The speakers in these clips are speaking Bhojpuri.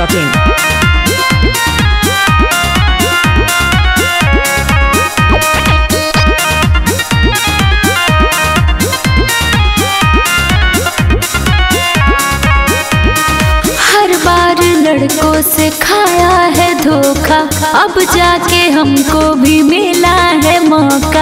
biharmasti.in। हर बार लड़कों से खाया है धोखा, अब जाके हमको भी मिला है मौका।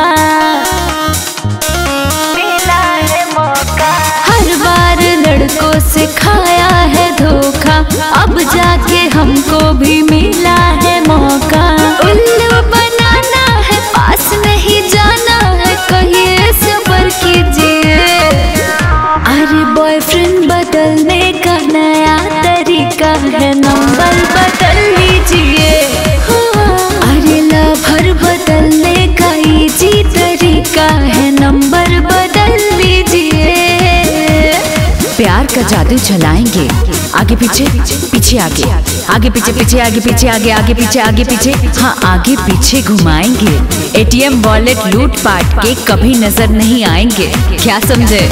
हर बार लड़कों से खाया है धोखा, अब जाके हमको भी मिला है मौका। उल्लू बनाना है, पास नहीं जाना है, कहिए सब्र कीजिए। अरे बॉयफ्रेंड बदलने का नया तरीका है, नंबर बदल लीजिए। अरे लवर बदलने का इजी तरीका है, नंबर बदल लीजिए। प्यार का जादू चलाएंगे, आगे पीछे पीछे आगे, आगे पीछे पीछे आगे पीछे आगे, आगे पीछे आगे पीछे, हाँ आगे पीछे घुमाएंगे। एटीएम वॉलेट लूट पाट के कभी नजर नहीं आएंगे, क्या समझे।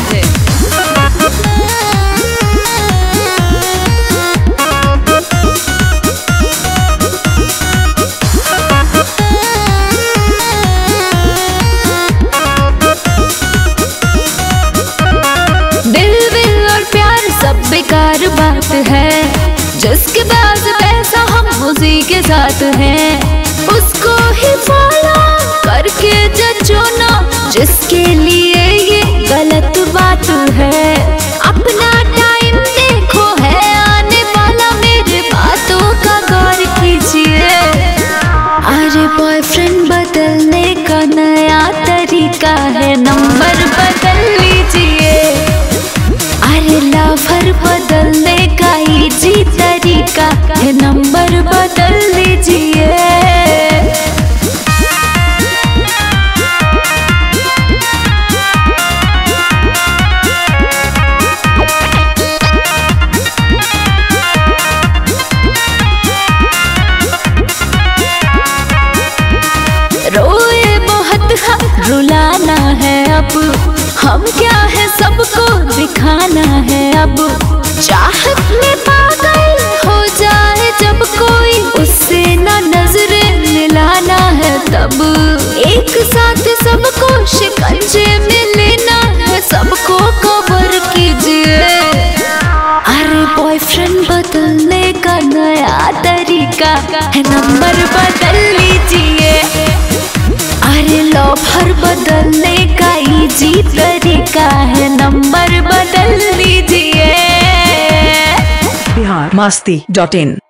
बेकार बात है, जिसके पास पैसा हम उसी के साथ हैं, उसको ही फॉलो करके जचो ना, जिसके लिए ये गलत बात है। अपना टाइम देखो है आने वाला, मेरे बातों का गौर कीजिए। अरे बॉयफ्रेंड बदलने का नया तरीका है, नंबर बदल लीजिए। अरे लवर बदलने का इजी तरीका है, नंबर बदल लीजिए। रोए बहुत रुलाना है अब, हम क्या है सबको दिखाना है अब। चाहत में पागल हो जाए जब कोई, उससे ना नजरें मिलाना है तब। एक साथ सबको शिकंजे में लेना है, सबको कवर कीजिए। अरे बॉयफ्रेंड बदलने का नया तरीका है, नंबर बदल लीजिए। अरे लवर बदलने का इजी तरीका है, नंबर बदल लीजिए। biharmasti.in।